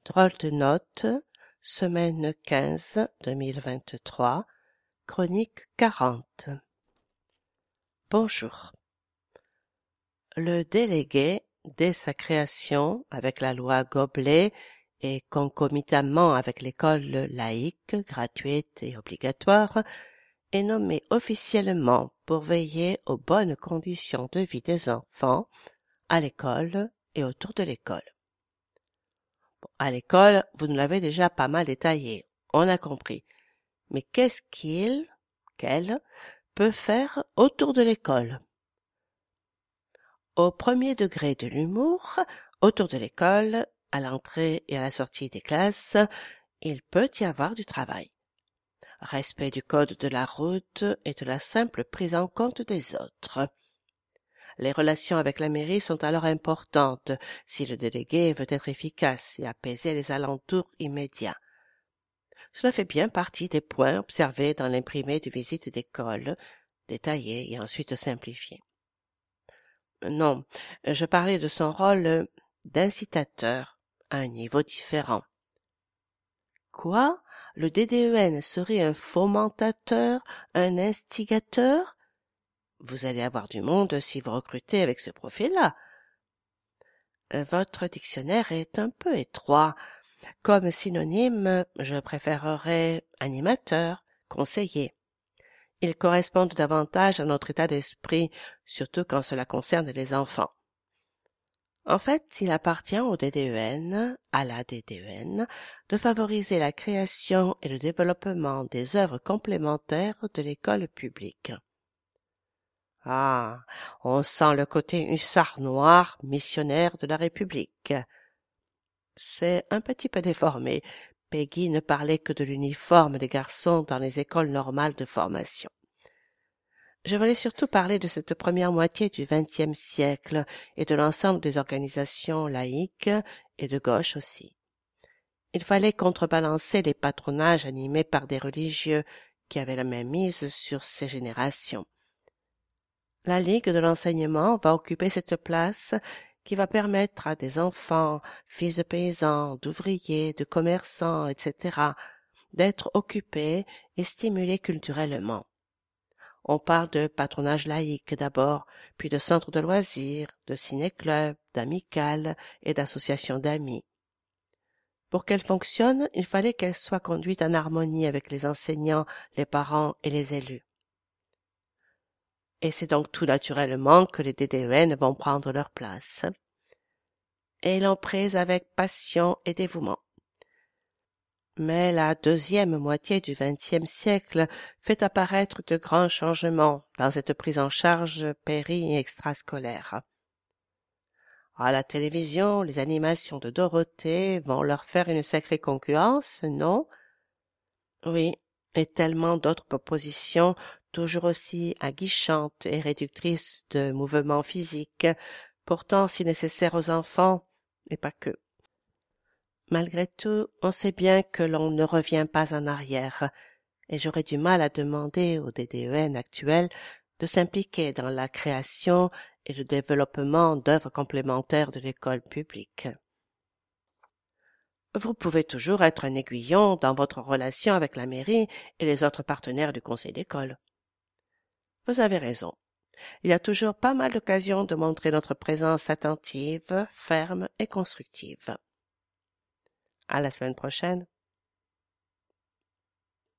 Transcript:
Drôle de note, semaine 15 2023, chronique 40. Bonjour. Le délégué, dès sa création avec la loi Goblet et concomitamment avec l'école laïque, gratuite et obligatoire, est nommé officiellement pour veiller aux bonnes conditions de vie des enfants à l'école et autour de l'école. À l'école, vous nous l'avez déjà pas mal détaillé, on a compris. Mais qu'est-ce qu'elle peut faire autour de l'école? Au premier degré de l'humour, autour de l'école, à l'entrée et à la sortie des classes, il peut y avoir du travail. Respect du code de la route et de la simple prise en compte des autres. Les relations avec la mairie sont alors importantes si le délégué veut être efficace et apaiser les alentours immédiats. Cela fait bien partie des points observés dans l'imprimé de visite d'école, détaillé et ensuite simplifié. Non, je parlais de son rôle d'incitateur à un niveau différent. Quoi? Le DDEN serait un fomentateur, un instigateur? Vous allez avoir du monde si vous recrutez avec ce profil-là. Votre dictionnaire est un peu étroit. Comme synonyme, je préférerais animateur, conseiller. Ils correspondent davantage à notre état d'esprit, surtout quand cela concerne les enfants. En fait, il appartient au DDEN, à la DDEN, de favoriser la création et le développement des œuvres complémentaires de l'école publique. Ah, on sent le côté hussard noir, missionnaire de la République. C'est un petit peu déformé. Peggy ne parlait que de l'uniforme des garçons dans les écoles normales de formation. Je voulais surtout parler de cette première moitié du XXe siècle et de l'ensemble des organisations laïques et de gauche aussi. Il fallait contrebalancer les patronages animés par des religieux qui avaient la même mise sur ces générations. La Ligue de l'enseignement va occuper cette place qui va permettre à des enfants, fils de paysans, d'ouvriers, de commerçants, etc., d'être occupés et stimulés culturellement. On parle de patronage laïque d'abord, puis de centres de loisirs, de ciné-clubs, d'amicales et d'associations d'amis. Pour qu'elle fonctionne, il fallait qu'elle soit conduite en harmonie avec les enseignants, les parents et les élus. Et c'est donc tout naturellement que les DDEN vont prendre leur place. Et l'ont prise avec passion et dévouement. Mais la deuxième moitié du XXe siècle fait apparaître de grands changements dans cette prise en charge péri- et extrascolaire. À la télévision, les animations de Dorothée vont leur faire une sacrée concurrence, non? Oui, et tellement d'autres propositions toujours aussi aguichantes et réductrices de mouvements physiques, pourtant si nécessaires aux enfants, et pas que. Malgré tout, on sait bien que l'on ne revient pas en arrière, et j'aurais du mal à demander aux DDEN actuels de s'impliquer dans la création et le développement d'œuvres complémentaires de l'école publique. Vous pouvez toujours être un aiguillon dans votre relation avec la mairie et les autres partenaires du conseil d'école. Vous avez raison. Il y a toujours pas mal d'occasions de montrer notre présence attentive, ferme et constructive. À la semaine prochaine.